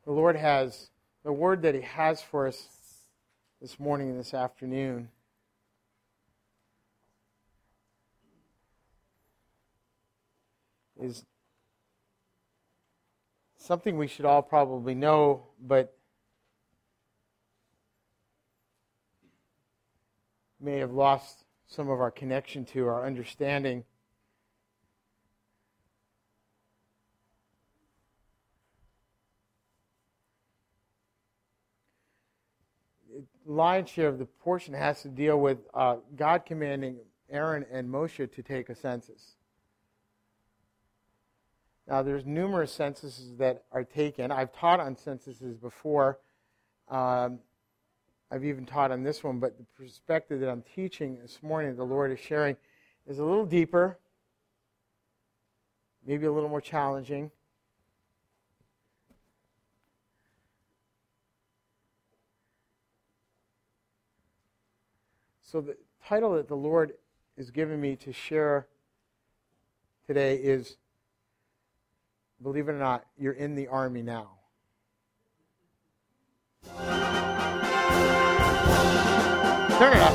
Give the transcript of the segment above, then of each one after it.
the Lord has, the word that He has for us this morning and this afternoon is something we should all probably know, but may have lost some of our connection to, our understanding. The lion's share of the portion has to deal with God commanding Aaron and Moshe to take a census. Now, there's numerous censuses that are taken. I've taught on censuses before. I've even taught on this one, but the perspective that I'm teaching this morning, the Lord is sharing, is a little deeper, maybe a little more challenging. So the title that the Lord is giving me to share today is, believe it or not, you're in the army now. Turn it up.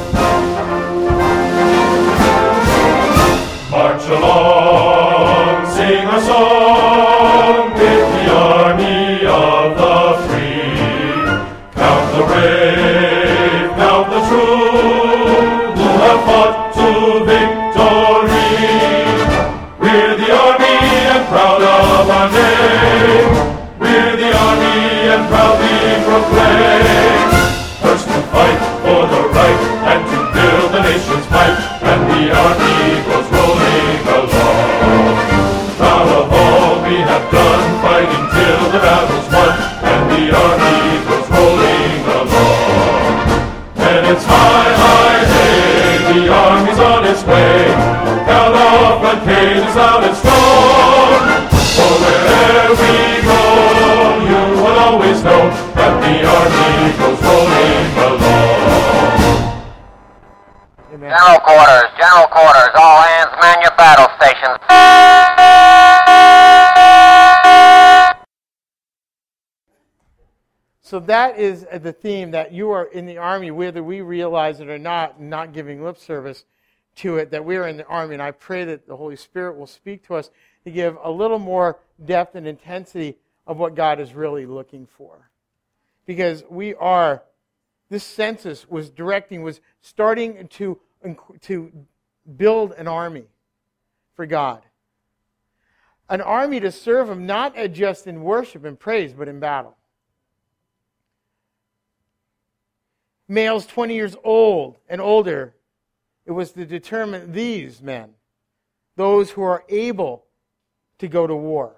March along, sing a song with the army of the free. Count the brave, count the true, who have fought to victory. We're the army and proud of our name. We're the army and proudly proclaim. First to fight for the right and to build the nation's might, and the army goes rolling along. Proud of all we have done, fighting till the battle's won, and the army goes rolling along. And it's high, high, hey, the army's on its way. Count off and cadence loud and strong. For wherever we go, you will always know that the army goes rolling along. Amen. General quarters, all hands man your battle stations. So that is the theme, that you are in the army, whether we realize it or not giving lip service to it, that we are in the army. And I pray that the Holy Spirit will speak to us to give a little more depth and intensity of what God is really looking for. Because this census was starting to build an army for God. An army to serve Him, not just in worship and praise, but in battle. Males 20 years old and older, it was to determine these men, those who are able to go to war.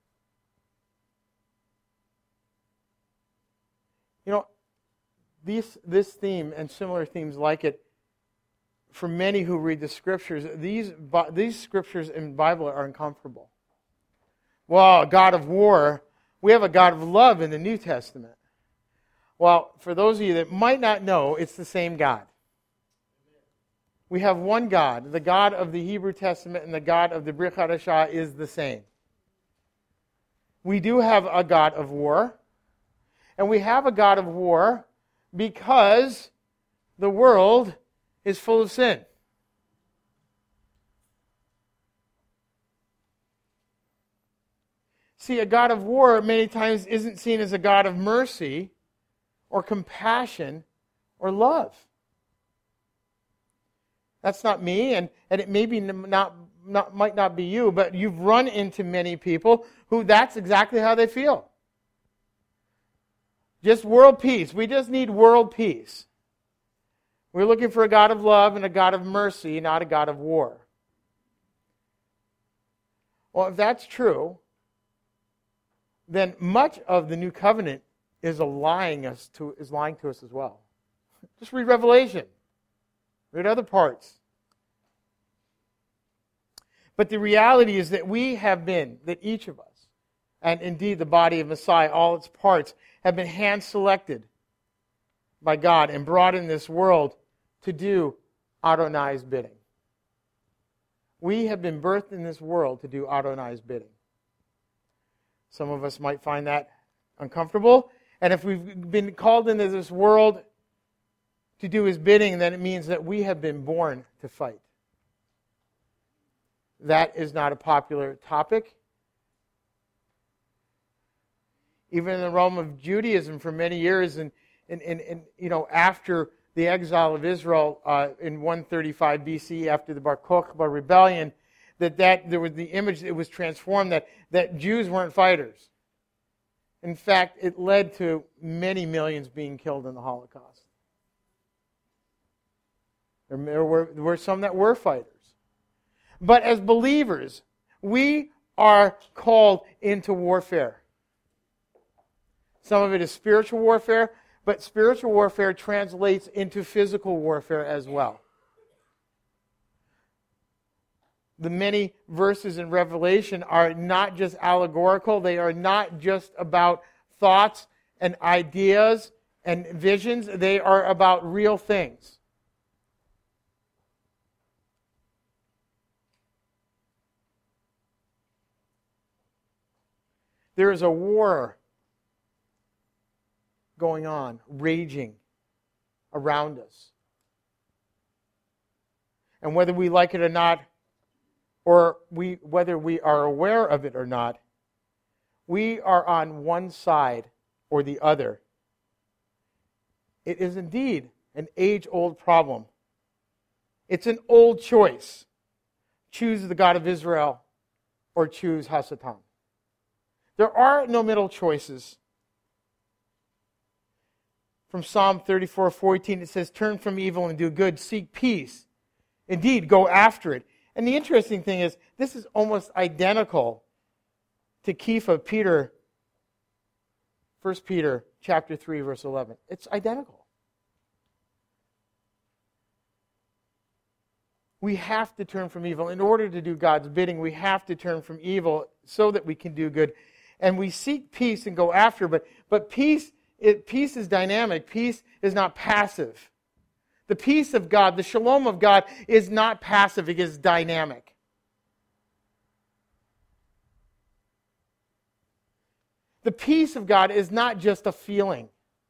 You know, this theme and similar themes like it, for many who read the Scriptures, these Scriptures in the Bible are uncomfortable. Well, a God of war, we have a God of love in the New Testament. Well, for those of you that might not know, it's the same God. We have one God. The God of the Hebrew Testament and the God of the Brit Hadashah is the same. We do have a God of war. And we have a God of war because the world is full of sin. See, a God of war many times isn't seen as a God of mercy or compassion or love. That's not me, and it maybe might not be you, but you've run into many people who that's exactly how they feel. Just world peace. We just need world peace. We're looking for a God of love and a God of mercy, not a God of war. Well, if that's true, then much of the new covenant is lying to us as well. Just read Revelation. Read other parts. But the reality is that that each of us, and indeed the body of Messiah, all its parts, have been hand-selected by God and brought in this world to do Adonai's bidding. We have been birthed in this world to do Adonai's bidding. Some of us might find that uncomfortable. And if we've been called into this world to do His bidding, then it means that we have been born to fight. That is not a popular topic. Even in the realm of Judaism for many years, and after the exile of Israel in 135 BC, after the Bar Kokhba rebellion, that there was the image that was transformed that Jews weren't fighters. In fact, it led to many millions being killed in the Holocaust. There were some that were fighters. But as believers, we are called into warfare. Some of it is spiritual warfare, but spiritual warfare translates into physical warfare as well. The many verses in Revelation are not just allegorical. They are not just about thoughts and ideas and visions. They are about real things. There is a war going on, raging around us. And whether we like it or not, or whether we are aware of it or not, we are on one side or the other. It is indeed an age-old problem. It's an old choice. Choose the God of Israel or choose Hasatan. There are no middle choices. From Psalm 34:14, it says, "Turn from evil and do good, seek peace. Indeed, go after it." And the interesting thing is, this is almost identical to Kepha, Peter, 1 Peter chapter 3, verse 11. It's identical. We have to turn from evil. In order to do God's bidding, we have to turn from evil so that we can do good. And we seek peace and go after, but peace is dynamic. Peace is not passive. The peace of God, the shalom of God, is not passive. It is dynamic. The peace of God is not just a feeling.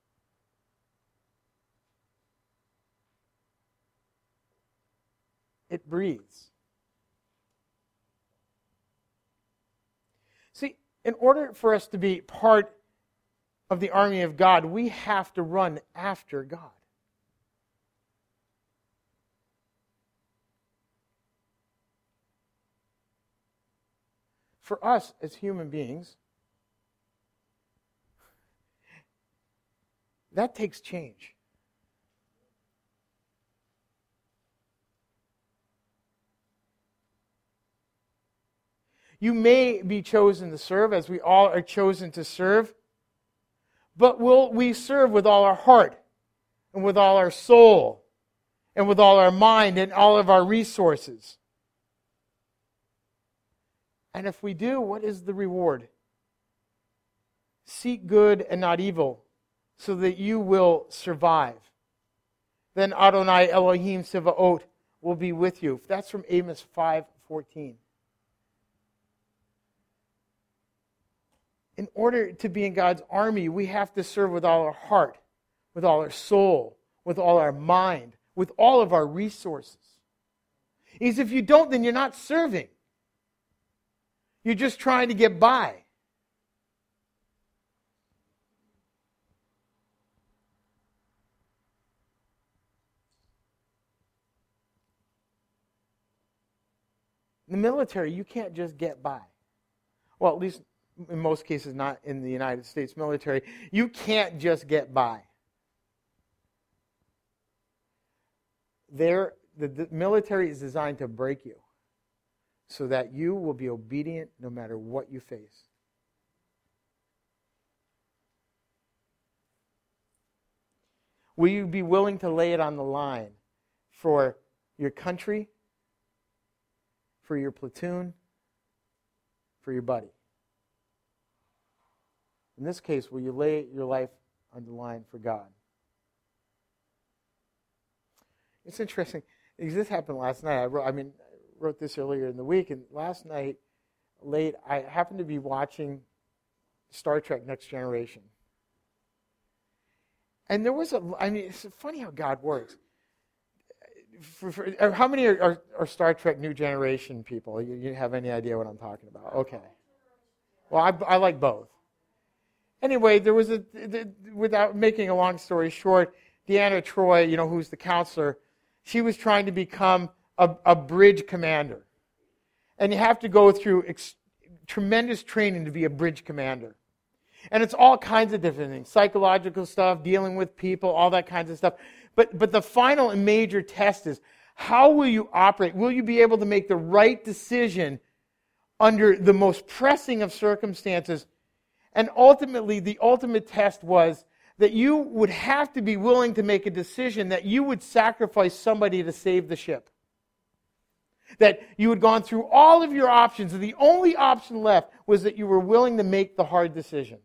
It breathes. See, in order for us to be part of the army of God, we have to run after God. For us as human beings, that takes change. You may be chosen to serve, as we all are chosen to serve, but will we serve with all our heart and with all our soul and with all our mind and all of our resources? And if we do, what is the reward? Seek good and not evil, so that you will survive. Then Adonai Elohim Sevaot will be with you. That's from Amos 5:14. In order to be in God's army, we have to serve with all our heart, with all our soul, with all our mind, with all of our resources. Because if you don't, then you're not serving. You're just trying to get by. In the military, you can't just get by. Well, at least in most cases, not in the United States military. You can't just get by. The military is designed to break you, so that you will be obedient no matter what you face. Will you be willing to lay it on the line for your country, for your platoon, for your buddy? In this case, will you lay your life on the line for God? It's interesting, because this happened last night. I wrote this earlier in the week, and last night, late, I happened to be watching Star Trek Next Generation. And there was it's funny how God works. How many are Star Trek New Generation people? You have any idea what I'm talking about? Okay. Well, I like both. Anyway, there was without making a long story short, Deanna Troi, who's the counselor, she was trying to become a bridge commander. And you have to go through tremendous training to be a bridge commander. And it's all kinds of different things, psychological stuff, dealing with people, all that kinds of stuff. But the final and major test is, how will you operate? Will you be able to make the right decision under the most pressing of circumstances? And ultimately, the ultimate test was that you would have to be willing to make a decision that you would sacrifice somebody to save the ship. That you had gone through all of your options, and the only option left was that you were willing to make the hard decision.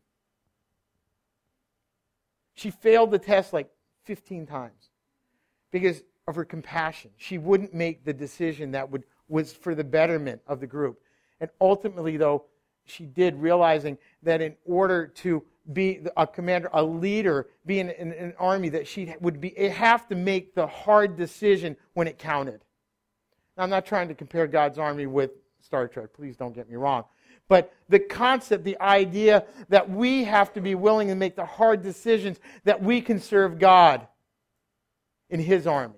She failed the test like 15 times because of her compassion. She wouldn't make the decision that was for the betterment of the group. And ultimately, though, she did, realizing that in order to be a commander, a leader, be in an army, that she would have to make the hard decision when it counted. Now, I'm not trying to compare God's army with Star Trek. Please don't get me wrong. But the concept, the idea that we have to be willing to make the hard decisions that we can serve God in His army.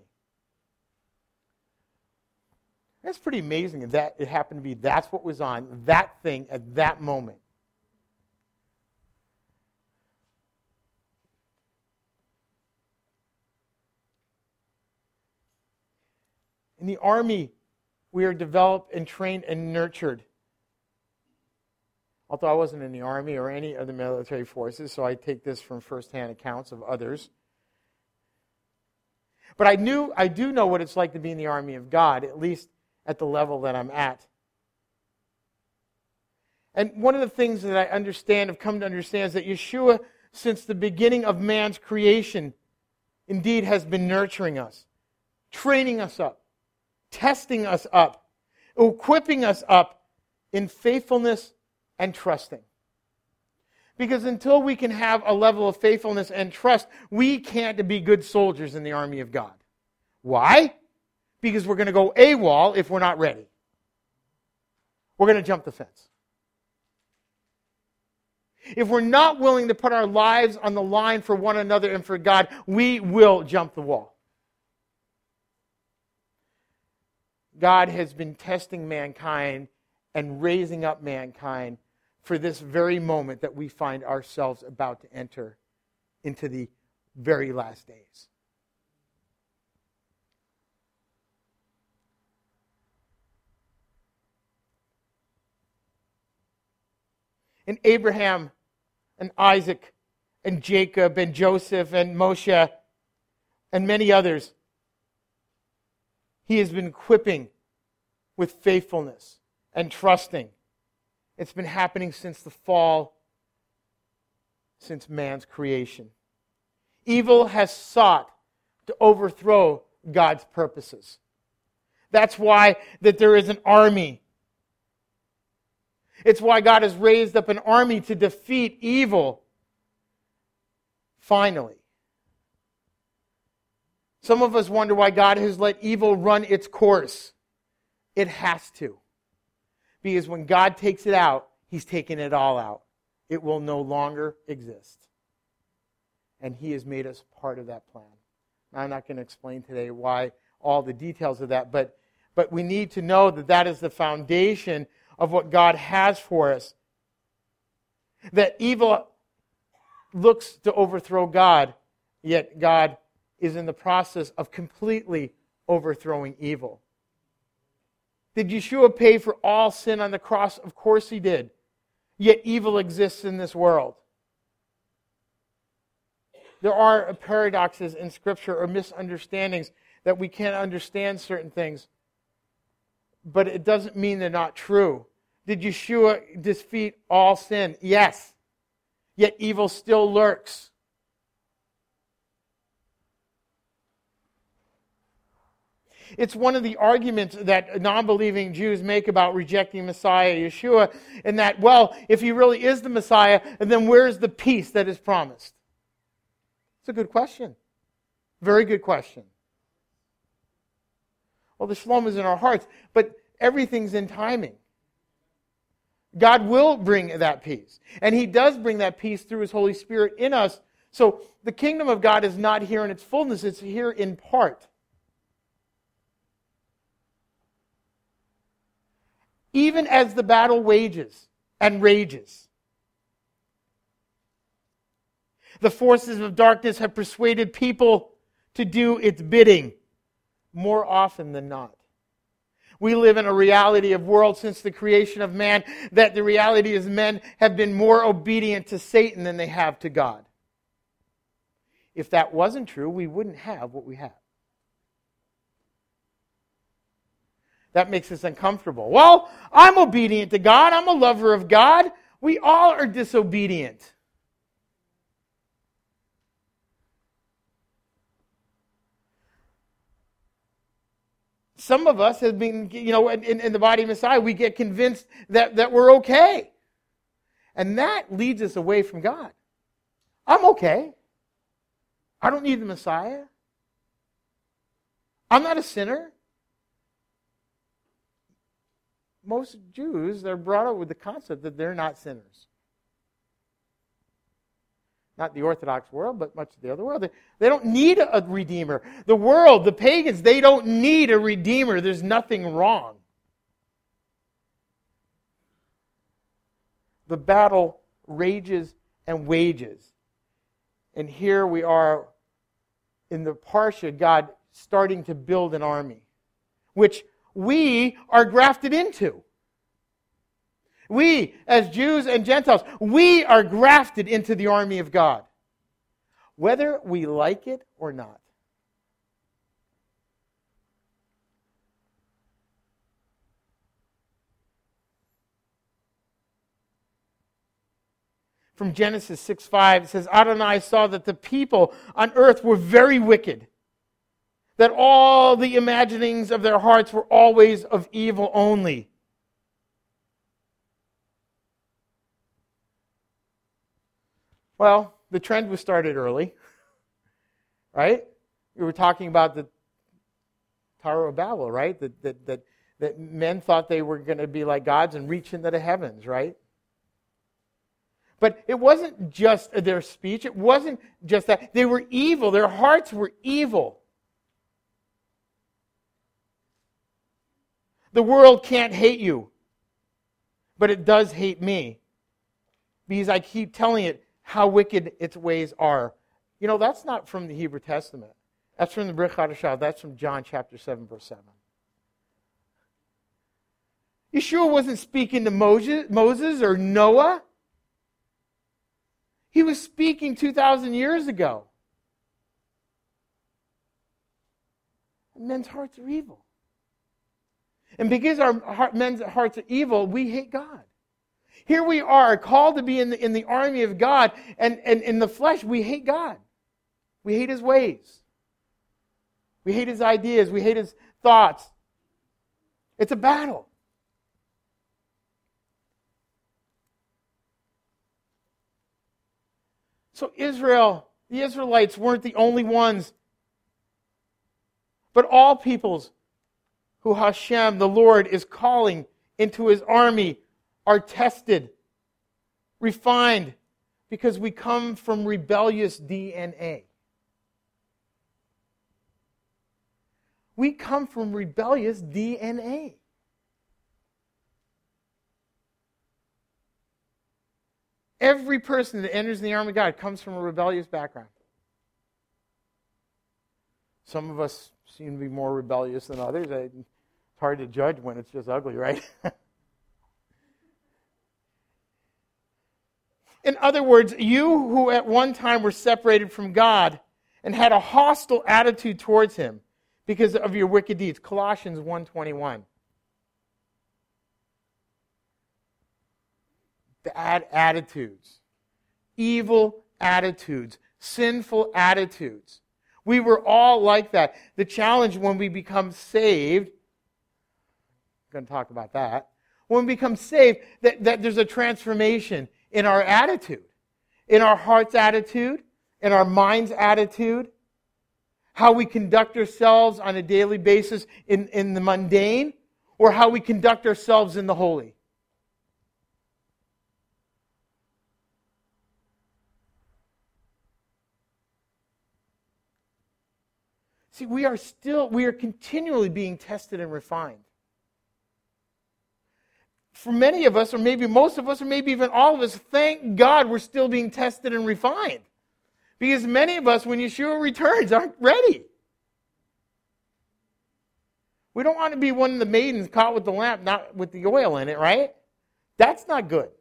That's pretty amazing that it happened to be that's what was on that thing at that moment. In the army, we are developed and trained and nurtured. Although I wasn't in the army or any of the military forces, so I take this from firsthand accounts of others. But I do know what it's like to be in the army of God, at least at the level that I'm at. And one of the things that I have come to understand, is that Yeshua, since the beginning of man's creation, indeed has been nurturing us, training us up, testing us up, equipping us up in faithfulness and trusting. Because until we can have a level of faithfulness and trust, we can't be good soldiers in the army of God. Why? Because we're going to go AWOL if we're not ready. We're going to jump the fence. If we're not willing to put our lives on the line for one another and for God, we will jump the wall. God has been testing mankind and raising up mankind for this very moment that we find ourselves about to enter into the very last days. And Abraham and Isaac and Jacob and Joseph and Moshe and many others, He has been equipping with faithfulness and trusting. It's been happening since the fall, since man's creation. Evil has sought to overthrow God's purposes. That's why that there is an army. It's why God has raised up an army to defeat evil. Finally. Some of us wonder why God has let evil run its course. It has to. Because when God takes it out, He's taking it all out. It will no longer exist. And He has made us part of that plan. Now, I'm not going to explain today why all the details of that, but we need to know that that is the foundation of what God has for us. That evil looks to overthrow God, yet God is in the process of completely overthrowing evil. Did Yeshua pay for all sin on the cross? Of course He did. Yet evil exists in this world. There are paradoxes in Scripture or misunderstandings that we can't understand certain things, but it doesn't mean they're not true. Did Yeshua defeat all sin? Yes. Yet evil still lurks. It's one of the arguments that non-believing Jews make about rejecting Messiah Yeshua, in that, well, if he really is the Messiah, then where's the peace that is promised? It's a good question. Very good question. Well, the shalom is in our hearts, but everything's in timing. God will bring that peace. And he does bring that peace through his Holy Spirit in us. So the kingdom of God is not here in its fullness, it's here in part. Even as the battle wages and rages, the forces of darkness have persuaded people to do its bidding more often than not. We live in a reality of world since the creation of man, that the reality is men have been more obedient to Satan than they have to God. If that wasn't true, we wouldn't have what we have. That makes us uncomfortable. Well, I'm obedient to God. I'm a lover of God. We all are disobedient. Some of us have been, in the body of Messiah, we get convinced that we're okay. And that leads us away from God. I'm okay. I don't need the Messiah. I'm not a sinner. Most Jews, they're brought up with the concept that they're not sinners. Not the Orthodox world, but much of the other world. They don't need a redeemer. The world, the pagans, they don't need a redeemer. There's nothing wrong. The battle rages and wages. And here we are in the Parsha, God starting to build an army, which we are grafted into. We, as Jews and Gentiles, we are grafted into the army of God, whether we like it or not. From Genesis 6:5, it says, Adonai saw that the people on earth were very wicked, that all the imaginings of their hearts were always of evil only. Well, the trend was started early, right? We were talking about the Tower of Babel, right? That men thought they were going to be like gods and reach into the heavens, right? But it wasn't just their speech. It wasn't just that. They were evil. Their hearts were evil. The world can't hate you, but it does hate me, because I keep telling it how wicked its ways are. That's not from the Hebrew Testament. That's from the Brit Hadashah. That's from John chapter 7, verse 7. Yeshua wasn't speaking to Moses or Noah. He was speaking 2,000 years ago. And men's hearts are evil. And because men's hearts are evil, we hate God. Here we are, called to be in the army of God, and in the flesh, we hate God. We hate his ways. We hate his ideas. We hate his thoughts. It's a battle. So Israel, the Israelites weren't the only ones, but all peoples who Hashem, the Lord, is calling into his army are tested, refined, because we come from rebellious DNA. We come from rebellious DNA. Every person that enters the army of God comes from a rebellious background. Some of us seem to be more rebellious than others. It's hard to judge when it's just ugly, right? In other words, you who at one time were separated from God and had a hostile attitude towards him because of your wicked deeds. Colossians 1:21. Bad attitudes, evil attitudes, sinful attitudes. We were all like that. The challenge when we become saved, I'm going to talk about that. When we become saved, that there's a transformation in our attitude, in our heart's attitude, in our mind's attitude, how we conduct ourselves on a daily basis in the mundane, or how we conduct ourselves in the holy. See, we are continually being tested and refined. For many of us, or maybe most of us, or maybe even all of us, thank God we're still being tested and refined. Because many of us, when Yeshua returns, aren't ready. We don't want to be one of the maidens caught with the lamp, not with the oil in it, right? That's not good.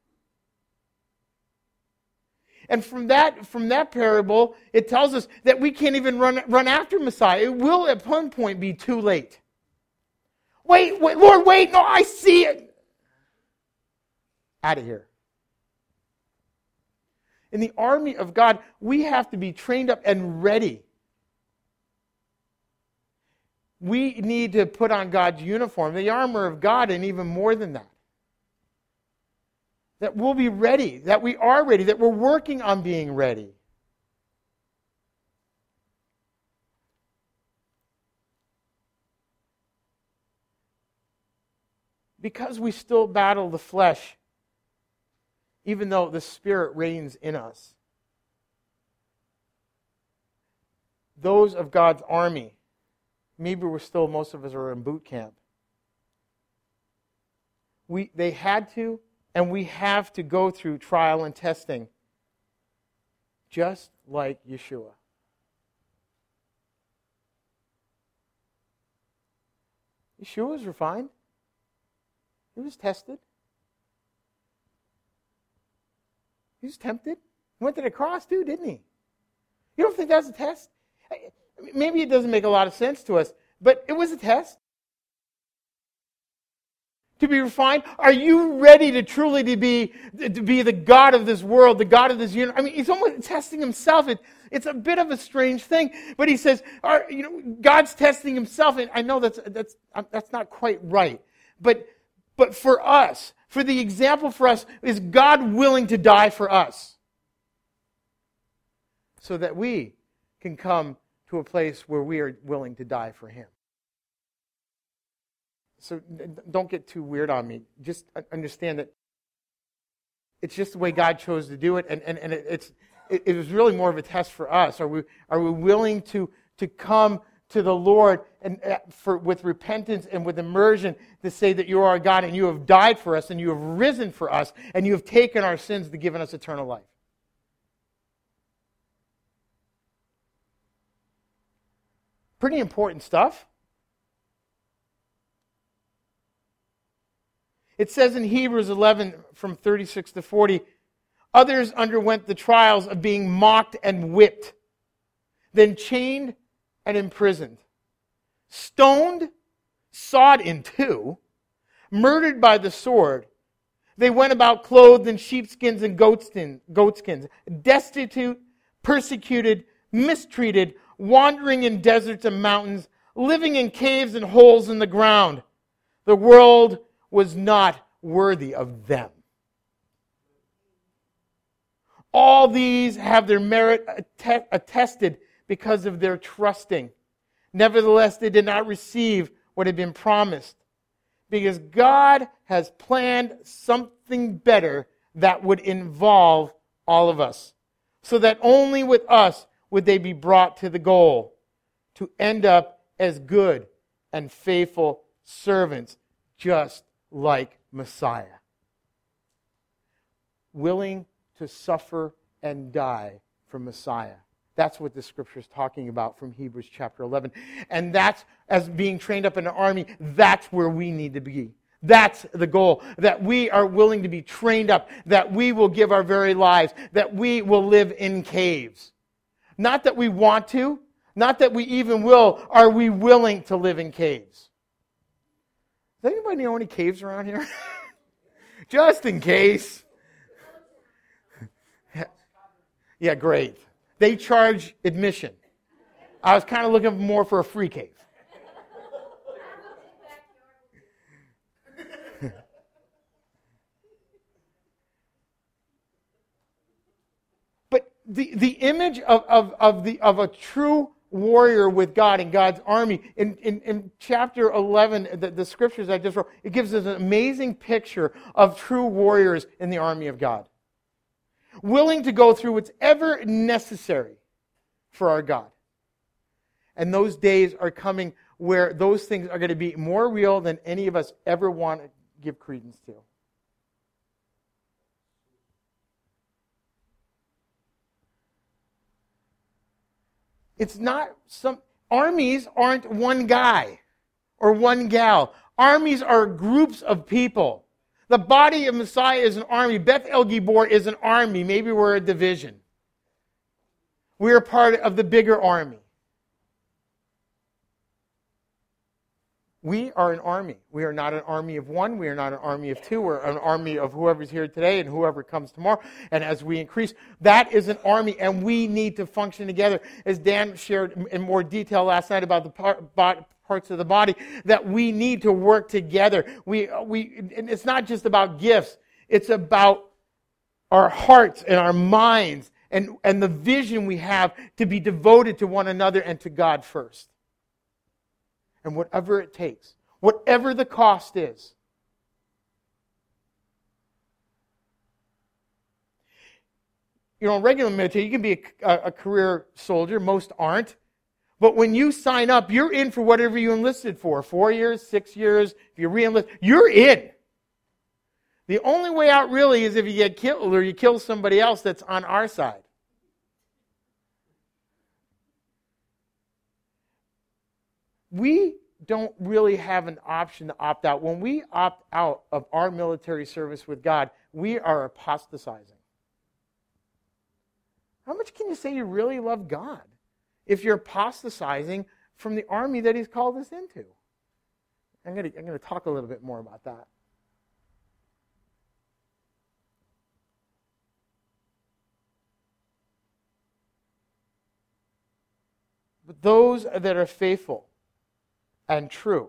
And from that parable, it tells us that we can't even run after Messiah. It will at one point be too late. Wait, Lord, wait, no, I see it. Out of here. In the army of God, we have to be trained up and ready. We need to put on God's uniform, the armor of God, and even more than that. That we'll be ready, that we are ready, that we're working on being ready. Because we still battle the flesh, even though the Spirit reigns in us. Those of God's army, maybe most of us are in boot camp. They had to, and we have to go through trial and testing, just like Yeshua. Yeshua was refined. He was tested. He was tempted. He went to the cross too, didn't he? You don't think that's a test? Maybe it doesn't make a lot of sense to us, but it was a test. To be refined? Are you ready to truly be the God of this world, the God of this universe? I mean, he's almost testing himself. It's a bit of a strange thing, but he says, God's testing himself, and I know that's not quite right. But for us, for the example for us, is God willing to die for us so that we can come to a place where we are willing to die for him. So don't get too weird on me. Just understand that it's just the way God chose to do it, and it was really more of a test for us. Are we willing to come to the Lord and with repentance and with immersion to say that you are our God and you have died for us and you have risen for us and you have taken our sins to give us eternal life? Pretty important stuff. It says in Hebrews 11 from 36 to 40, others underwent the trials of being mocked and whipped, then chained and imprisoned, stoned, sawed in two, murdered by the sword. They went about clothed in sheepskins and goatskins, destitute, persecuted, mistreated, wandering in deserts and mountains, living in caves and holes in the ground. The world was not worthy of them. All these have their merit attested because of their trusting. Nevertheless, they did not receive what had been promised, because God has planned something better that would involve all of us, so that only with us would they be brought to the goal, to end up as good and faithful servants, just like Messiah, willing to suffer and die for Messiah. That's what the scripture is talking about from Hebrews chapter 11. And that's, as being trained up in an army, that's where we need to be. That's the goal, that we are willing to be trained up, that we will give our very lives, that we will live in caves. Not that we want to, not that we even will, are we willing to live in caves? Does anybody know any caves around here? Just in case. Yeah, great. They charge admission. I was kind of looking more for a free cave. But the image of a true warrior with God and God's army, in chapter 11, the scriptures I just wrote, it gives us an amazing picture of true warriors in the army of God. Willing to go through whatever necessary for our God. And those days are coming where those things are going to be more real than any of us ever want to give credence to. It's not some... Armies aren't one guy or one gal. Armies are groups of people. The body of Messiah is an army. Beth El Gibor is an army. Maybe we're a division. We're part of the bigger army. We are an army. We are not an army of one. We are not an army of two. We're an army of whoever's here today and whoever comes tomorrow. And as we increase, that is an army, and we need to function together. As Dan shared in more detail last night about the parts of the body, that we need to work together. And it's not just about gifts. It's about our hearts and our minds and the vision we have to be devoted to one another and to God first. And whatever it takes, whatever the cost is. You know, in regular military, you can be a career soldier. Most aren't. But when you sign up, you're in for whatever you enlisted for. 4 years, 6 years. If you re-enlist, you're in. The only way out really is if you get killed or you kill somebody else that's on our side. We don't really have an option to opt out. When we opt out of our military service with God, we are apostatizing. How much can you say you really love God if you're apostatizing from the army that He's called us into? I'm going to talk a little bit more about that. But those that are faithful and true,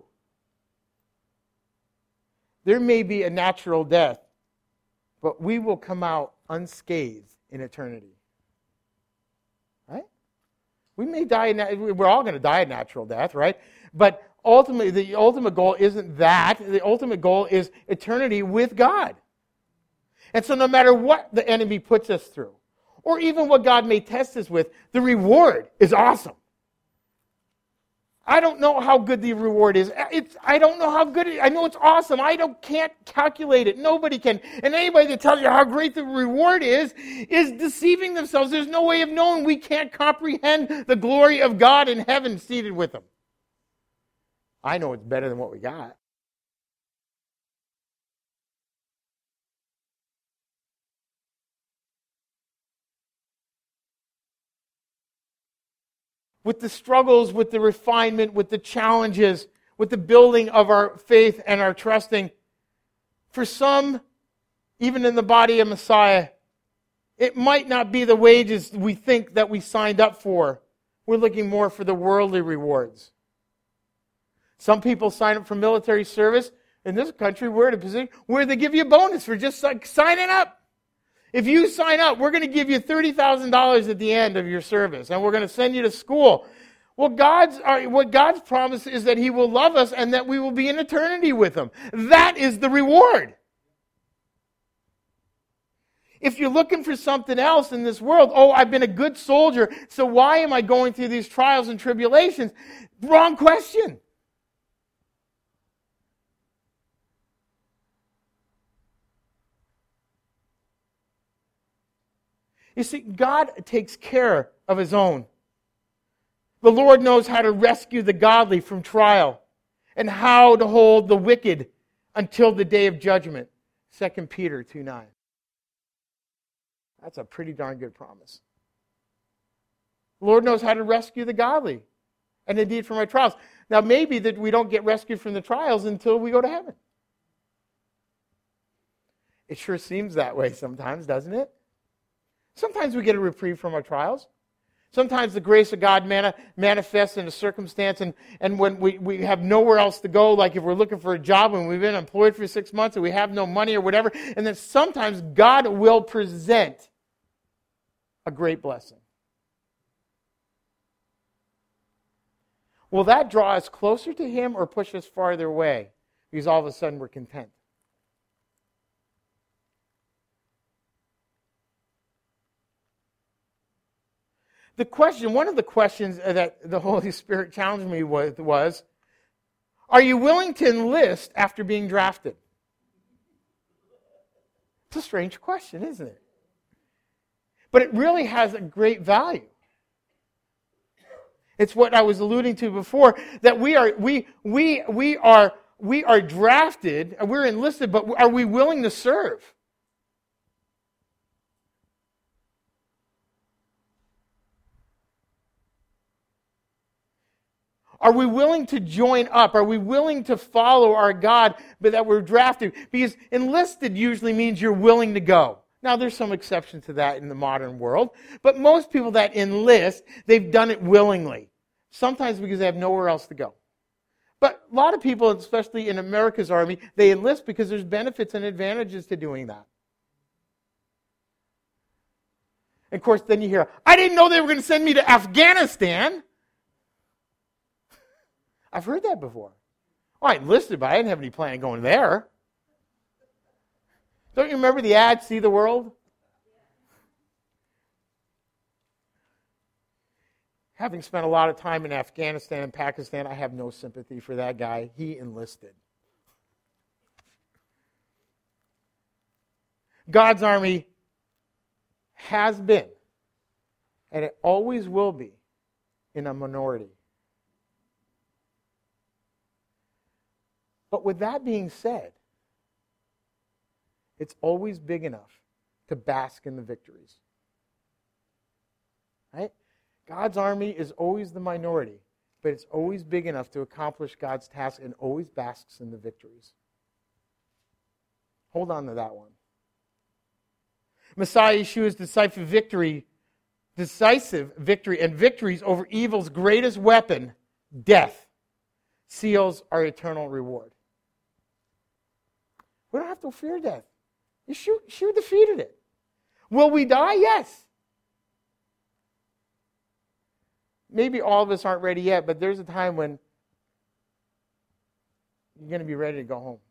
there may be a natural death, but we will come out unscathed in eternity. Right? We may die, we're all going to die a natural death, right? But ultimately, the ultimate goal isn't that. The ultimate goal is eternity with God. And so no matter what the enemy puts us through, or even what God may test us with, the reward is awesome. I don't know how good the reward is. I don't know how good it is. I know it's awesome. Can't calculate it. Nobody can. And anybody that tells you how great the reward is deceiving themselves. There's no way of knowing. We can't comprehend the glory of God in heaven seated with Him. I know it's better than what we got. With the struggles, with the refinement, with the challenges, with the building of our faith and our trusting. For some, even in the body of Messiah, it might not be the wages we think that we signed up for. We're looking more for the worldly rewards. Some people sign up for military service. In this country, we're in a position where they give you a bonus for just signing up. If you sign up, we're going to give you $30,000 at the end of your service, and we're going to send you to school. Well, what God's promise is that He will love us and that we will be in eternity with Him. That is the reward. If you're looking for something else in this world, I've been a good soldier, so why am I going through these trials and tribulations? Wrong question. You see, God takes care of His own. The Lord knows how to rescue the godly from trial and how to hold the wicked until the day of judgment. 2 Peter 2:9. That's a pretty darn good promise. The Lord knows how to rescue the godly and indeed from our trials. Now, maybe that we don't get rescued from the trials until we go to heaven. It sure seems that way sometimes, doesn't it? Sometimes we get a reprieve from our trials. Sometimes the grace of God manifests in a circumstance, and when we have nowhere else to go, like if we're looking for a job and we've been employed for 6 months and we have no money or whatever, and then sometimes God will present a great blessing. Will that draw us closer to Him or push us farther away? Because all of a sudden we're content. One of the questions that the Holy Spirit challenged me with was, are you willing to enlist after being drafted? It's a strange question, isn't it? But it really has a great value. It's what I was alluding to before, that we are drafted, we're enlisted, but are we willing to serve? Are we willing to join up? Are we willing to follow our God, but that we're drafted? Because enlisted usually means you're willing to go. Now, there's some exceptions to that in the modern world, but most people that enlist, they've done it willingly. Sometimes because they have nowhere else to go. But a lot of people, especially in America's Army, they enlist because there's benefits and advantages to doing that. And of course, then you hear, I didn't know they were going to send me to Afghanistan. I've heard that before. Oh, I enlisted, but I didn't have any plan of going there. Don't you remember the ad, See the World? Having spent a lot of time in Afghanistan and Pakistan, I have no sympathy for that guy. He enlisted. God's army has been, and it always will be, in a minority. But with that being said, it's always big enough to bask in the victories. Right? God's army is always the minority, but it's always big enough to accomplish God's task and always basks in the victories. Hold on to that one. Messiah Yeshua's decisive victory and victories over evil's greatest weapon, death, seals our eternal reward. We don't have to fear death. Yeshua defeated it. Will we die? Yes. Maybe all of us aren't ready yet, but there's a time when you're going to be ready to go home.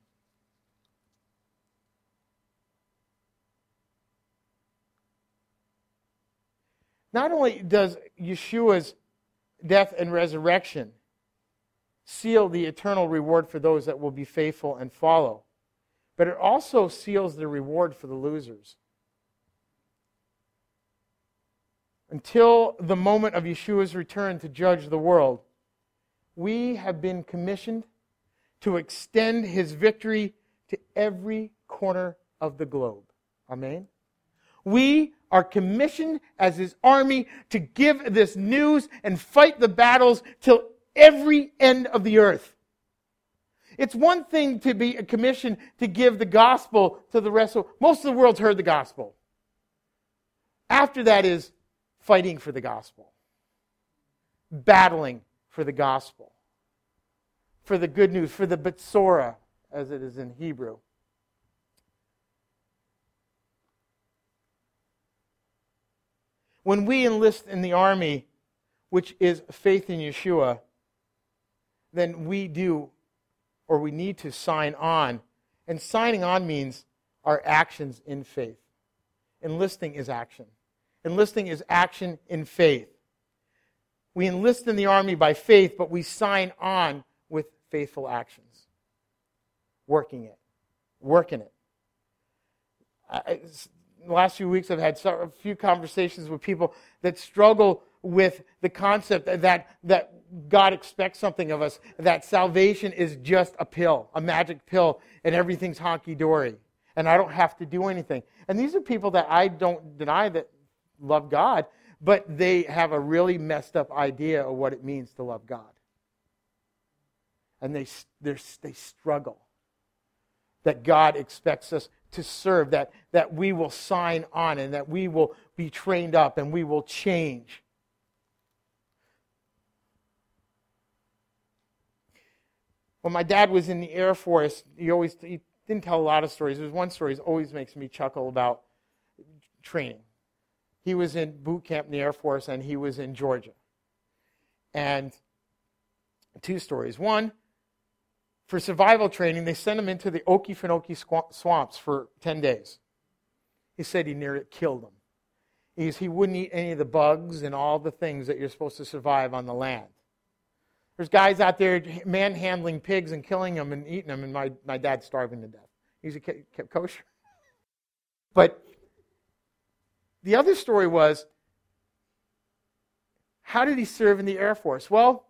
Not only does Yeshua's death and resurrection seal the eternal reward for those that will be faithful and follow, but it also seals the reward for the losers. Until the moment of Yeshua's return to judge the world, we have been commissioned to extend His victory to every corner of the globe. Amen? We are commissioned as His army to give this news and fight the battles till every end of the earth. It's one thing to be commissioned to give the gospel to the rest of... Most of the world's heard the gospel. After that is fighting for the gospel. Battling for the gospel. For the good news, for the Betzorah, as it is in Hebrew. When we enlist in the army, which is faith in Yeshua, then we do, or we need to sign on. And signing on means our actions in faith. Enlisting is action. Enlisting is action in faith. We enlist in the army by faith, but we sign on with faithful actions. Working it. The last few weeks I've had a few conversations with people that struggle with the concept that God expects something of us, that salvation is just a pill, a magic pill, and everything's honky-dory, and I don't have to do anything. And these are people that I don't deny that love God, but they have a really messed up idea of what it means to love God. And they struggle. That God expects us to serve, that we will sign on and that we will be trained up and we will change. When my dad was in the Air Force, he didn't tell a lot of stories. There's one story that always makes me chuckle about training. He was in boot camp in the Air Force, and he was in Georgia. And two stories. One, for survival training, they sent him into the Okefenokee swamps for 10 days. He said he nearly killed him. He wouldn't eat any of the bugs and all the things that you're supposed to survive on the land. There's guys out there manhandling pigs and killing them and eating them, and my dad's starving to death. He's kept kosher. But the other story was, how did he serve in the Air Force? Well,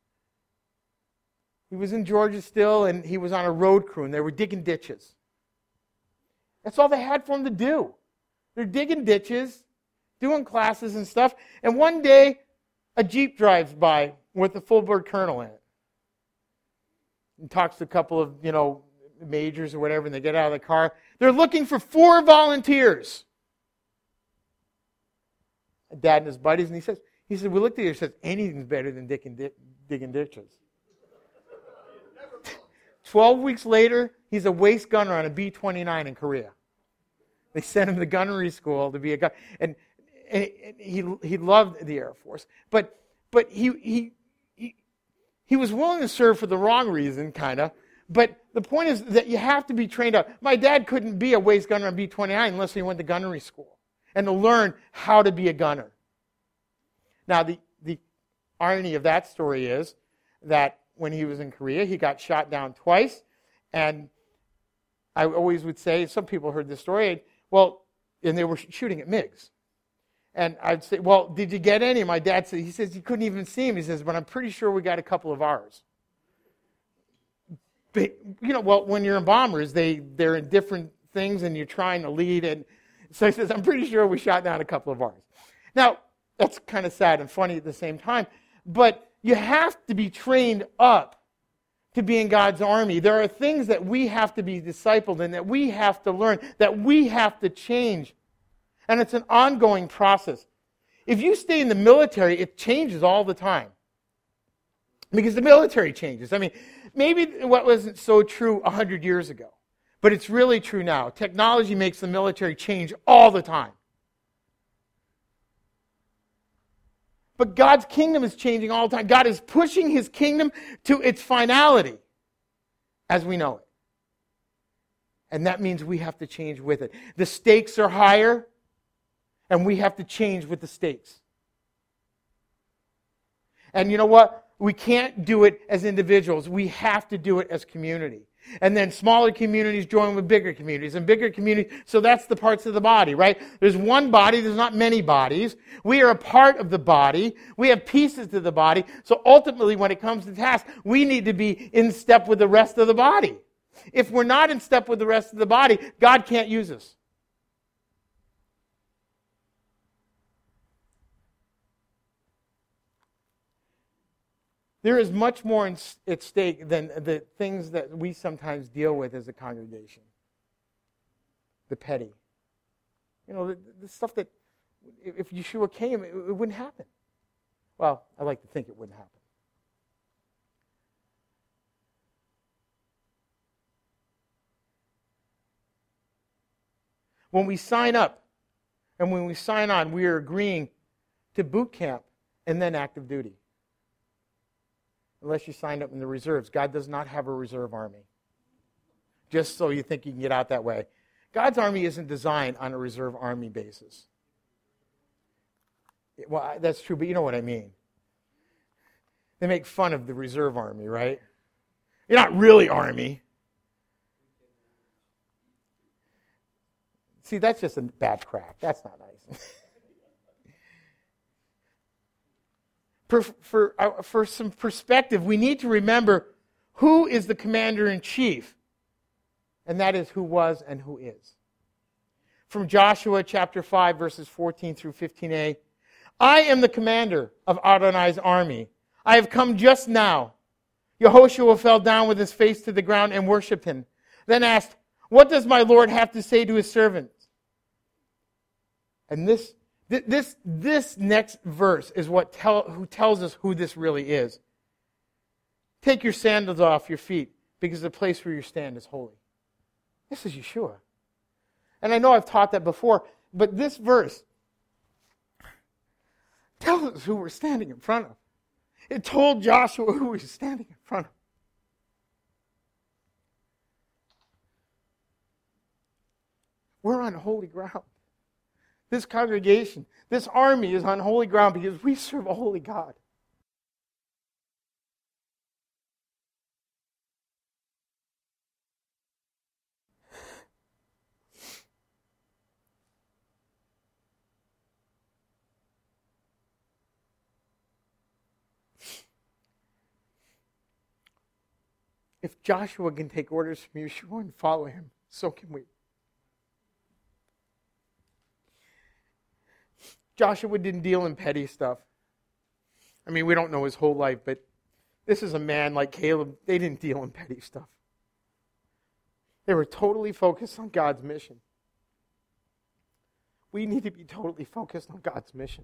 he was in Georgia still, and he was on a road crew, and they were digging ditches. That's all they had for him to do. They're digging ditches, doing classes and stuff, and one day, a Jeep drives by with a full-bird colonel in it. And talks to a couple of, majors or whatever, and they get out of the car. They're looking for 4 volunteers. Dad and his buddies, and he said, we looked at you and said, anything's better than digging ditches. 12 weeks later, he's a waist gunner on a B-29 in Korea. They sent him to gunnery school to be a gunner. And he loved the Air Force. But he was willing to serve for the wrong reason, kind of. But the point is that you have to be trained up. My dad couldn't be a waist gunner on B-29 unless he went to gunnery school and to learn how to be a gunner. Now, the irony of that story is that when he was in Korea, he got shot down twice. And I always would say, some people heard this story, and they were shooting at MiGs. And I'd say, well, did you get any? My dad said, he says, you couldn't even see him. He says, but I'm pretty sure we got a couple of ours. But, when you're in bombers, they're in different things and you're trying to lead. And so he says, I'm pretty sure we shot down a couple of ours. Now, that's kind of sad and funny at the same time. But you have to be trained up to be in God's army. There are things that we have to be discipled in, that we have to learn, that we have to change. And it's an ongoing process. If you stay in the military, it changes all the time. Because the military changes. I mean, maybe what wasn't so true 100 years ago, but it's really true now. Technology makes the military change all the time. But God's kingdom is changing all the time. God is pushing His kingdom to its finality as we know it. And that means we have to change with it. The stakes are higher, and we have to change with the stakes. And you know what? We can't do it as individuals. We have to do it as community. And then smaller communities join with bigger communities, and bigger communities. So that's the parts of the body, right? There's one body. There's not many bodies. We are a part of the body. We have pieces to the body. So ultimately, when it comes to task, we need to be in step with the rest of the body. If we're not in step with the rest of the body, God can't use us. There is much more at stake than the things that we sometimes deal with as a congregation. The petty. The stuff that, if Yeshua came, it wouldn't happen. Well, I like to think it wouldn't happen. When we sign up and when we sign on, we are agreeing to boot camp and then active duty. Unless you signed up in the reserves. God does not have a reserve army. Just so you think you can get out that way. God's army isn't designed on a reserve army basis. Well, that's true, but you know what I mean. They make fun of the reserve army, right? You're not really army. See, that's just a bad crack. That's not nice. For some perspective, we need to remember who is the commander-in-chief, and that is who was and who is. From Joshua chapter 5, verses 14 through 15a, I am the commander of Adonai's army. I have come just now. Yehoshua fell down with his face to the ground and worshipped him. Then asked, what does my Lord have to say to his servants? And this next verse is who tells us who this really is. Take your sandals off your feet, because the place where you stand is holy. This is Yeshua. And I know I've taught that before, but this verse tells us who we're standing in front of. It told Joshua who he was standing in front of. We're on holy ground. This congregation, this army is on holy ground because we serve a holy God. If Joshua can take orders from Yeshua and follow him, so can we. Joshua didn't deal in petty stuff. I mean, we don't know his whole life, but this is a man like Caleb. They didn't deal in petty stuff. They were totally focused on God's mission. We need to be totally focused on God's mission.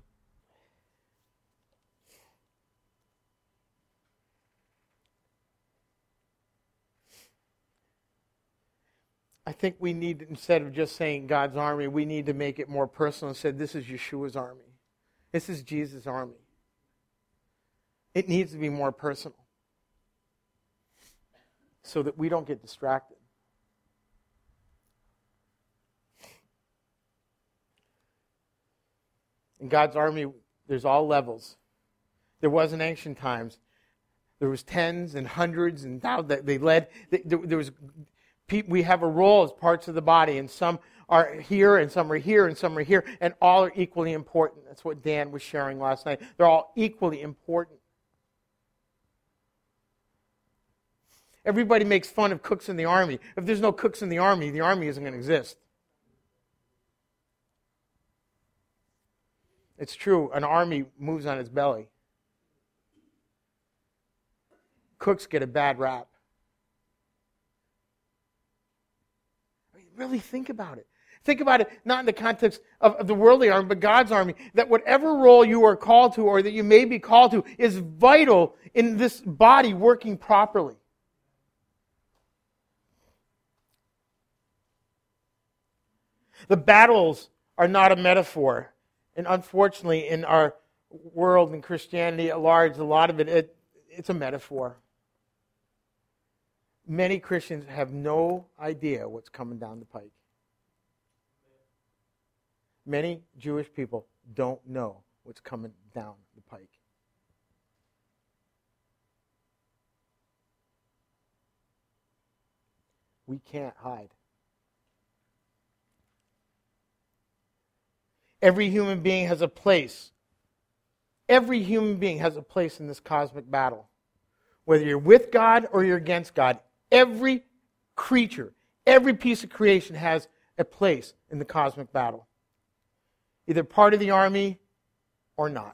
I think we need, instead of just saying God's army, we need to make it more personal and say, this is Yeshua's army. This is Jesus' army. It needs to be more personal so that we don't get distracted. In God's army, there's all levels. There was in ancient times. There was tens and hundreds and thousands that they led. There was... We have a role as parts of the body, and some are here, and some are here, and some are here, and all are equally important. That's what Dan was sharing last night. They're all equally important. Everybody makes fun of cooks in the army. If there's no cooks in the army isn't going to exist. It's true, an army moves on its belly. Cooks get a bad rap. Really think about it. Think about it not in the context of the worldly army, but God's army. That whatever role you are called to or that you may be called to is vital in this body working properly. The battles are not a metaphor. And unfortunately, in our world and Christianity at large, a lot of it's a metaphor. Many Christians have no idea what's coming down the pike. Many Jewish people don't know what's coming down the pike. We can't hide. Every human being has a place. Every human being has a place in this cosmic battle. Whether you're with God or you're against God, every creature, every piece of creation has a place in the cosmic battle. Either part of the army or not.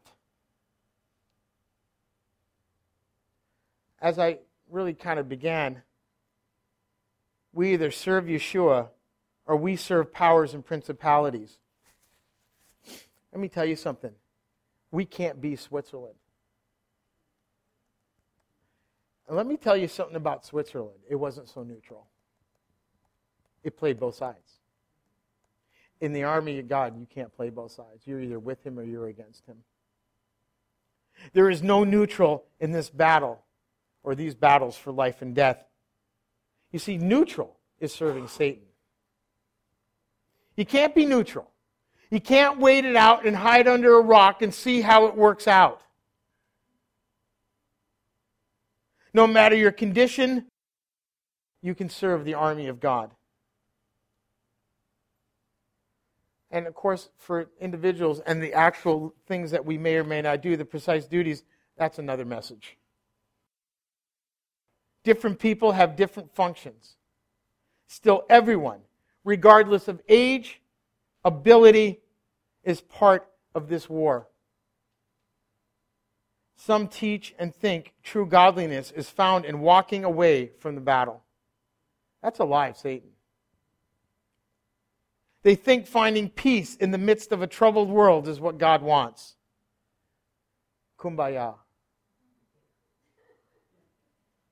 As I really kind of began, we either serve Yeshua or we serve powers and principalities. Let me tell you something. We can't be Switzerland. And let me tell you something about Switzerland. It wasn't so neutral. It played both sides. In the army of God, you can't play both sides. You're either with him or you're against him. There is no neutral in this battle or these battles for life and death. You see, neutral is serving Satan. You can't be neutral. You can't wait it out and hide under a rock and see how it works out. No matter your condition, you can serve the army of God. And of course, for individuals and the actual things that we may or may not do, the precise duties, that's another message. Different people have different functions. Still, everyone, regardless of age, ability, is part of this war. Some teach and think true godliness is found in walking away from the battle. That's a lie of Satan. They think finding peace in the midst of a troubled world is what God wants. Kumbaya.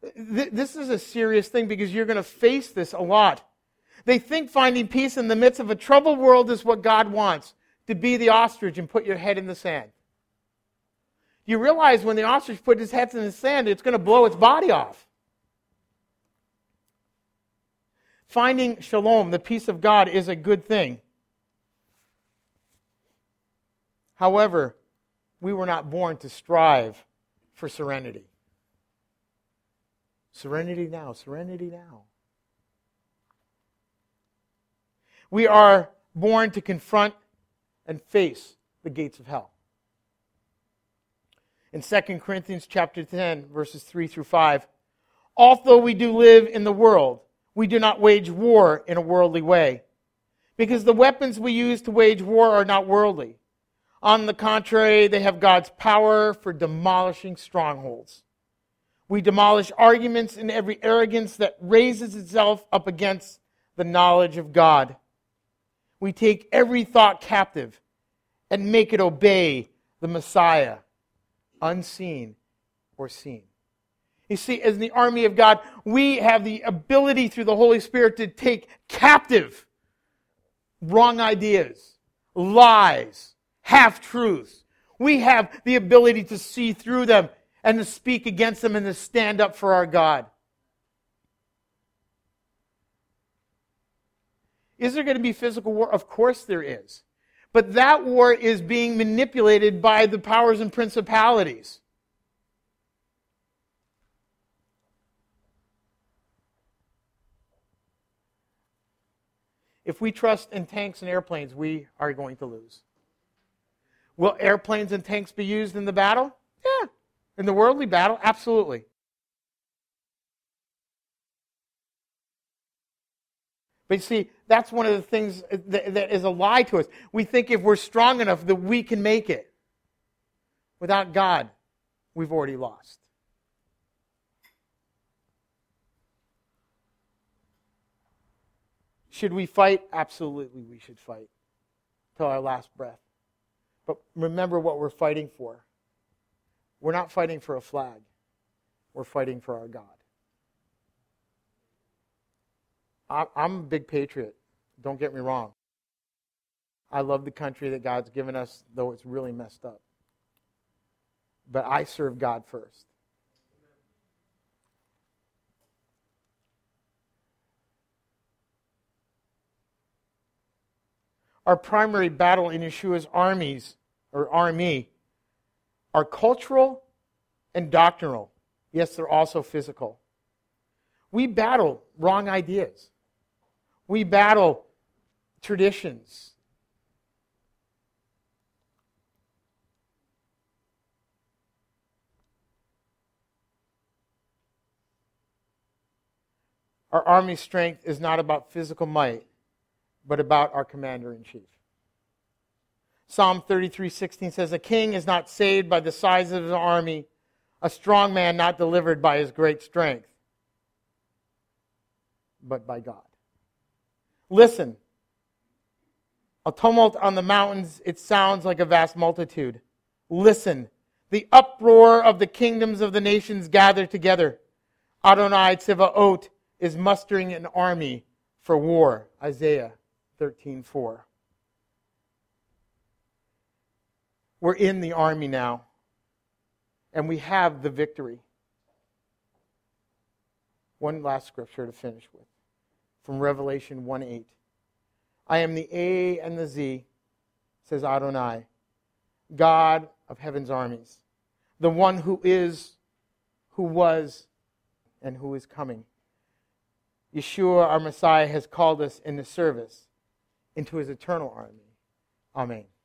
This is a serious thing because you're going to face this a lot. They think finding peace in the midst of a troubled world is what God wants, to be the ostrich and put your head in the sand. You realize when the ostrich put his head in the sand, it's going to blow its body off. Finding shalom, the peace of God, is a good thing. However, we were not born to strive for serenity. Serenity now, serenity now. We are born to confront and face the gates of hell. In 2 Corinthians chapter 10, verses 3 through 5, although we do live in the world, we do not wage war in a worldly way, because the weapons we use to wage war are not worldly. On the contrary, they have God's power for demolishing strongholds. We demolish arguments and every arrogance that raises itself up against the knowledge of God. We take every thought captive and make it obey the Messiah, unseen or seen. You see, as the army of God, we have the ability through the Holy Spirit to take captive wrong ideas, lies, half-truths. We have the ability to see through them and to speak against them and to stand up for our God. Is there going to be physical war? Of course there is. But that war is being manipulated by the powers and principalities. If we trust in tanks and airplanes, we are going to lose. Will airplanes and tanks be used in the battle? Yeah. In the worldly battle? Absolutely. But you see, that's one of the things that is a lie to us. We think if we're strong enough that we can make it. Without God, we've already lost. Should we fight? Absolutely we should fight till our last breath. But remember what we're fighting for. We're not fighting for a flag. We're fighting for our God. I'm a big patriot. Don't get me wrong. I love the country that God's given us, though it's really messed up. But I serve God first. Our primary battle in Yeshua's army are cultural and doctrinal. Yes, they're also physical. We battle wrong ideas. We battle traditions. Our army strength is not about physical might, but about our commander-in-chief. Psalm 33:16 says, a king is not saved by the size of his army, a strong man not delivered by his great strength, but by God. Listen, a tumult on the mountains, it sounds like a vast multitude. Listen, the uproar of the kingdoms of the nations gather together. Adonai Tzivaot is mustering an army for war. Isaiah 13:4. We're in the army now, and we have the victory. One last scripture to finish with, from Revelation 1:8. I am the A and the Z, says Adonai, God of heaven's armies, the one who is, who was, and who is coming. Yeshua, our Messiah, has called us into service, into his eternal army. Amen.